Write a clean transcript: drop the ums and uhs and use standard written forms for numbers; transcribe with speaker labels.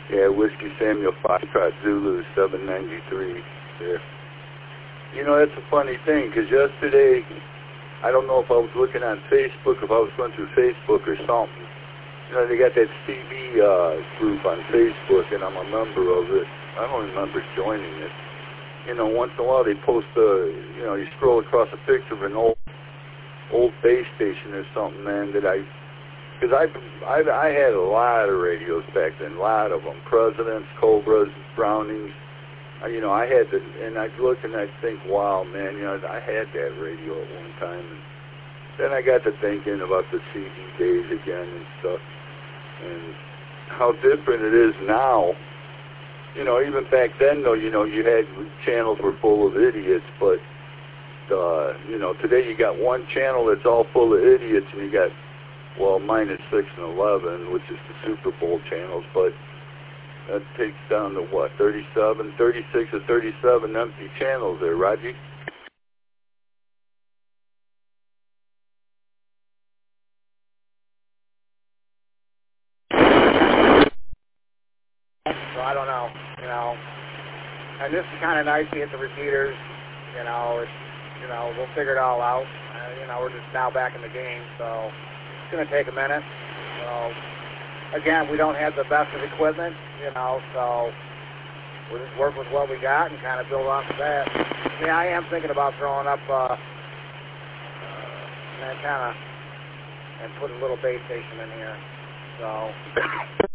Speaker 1: Yeah, Whiskey Samuel Foxtrot Zulu 793 there. You know, that's a funny thing, because yesterday, I don't know if I was looking on Facebook, if I was going through Facebook or something. You know, they got that CB group on Facebook, and I'm a member of it. I don't remember joining it. You know, once in a while they post you know, you scroll across a picture of an old base station or something, man, that because I had a lot of radios back then, a lot of them, Presidents, Cobras, Brownings. You know, I had to, and I'd look and I'd think, wow, man, you know, I had that radio at one time. And then I got to thinking about the CD days again and stuff, and how different it is now. You know, even back then, though, you know, you had channels were full of idiots, but, you know, today you got one channel that's all full of idiots, and you got, well, minus 6 and 11, which is the Super Bowl channels, but that takes down to, what, 36 or 37 empty channels there, Raji?
Speaker 2: So I don't know, you know. And this is kind of nice to get the repeaters, you know. It's, you know, we'll figure it all out. You know, we're just now back in the game, so it's going to take a minute. So, again, we don't have the best of equipment, you know, so we'll just work with what we got and kind of build off of that. Yeah, I am thinking about throwing up an antenna and putting a little base station in here. So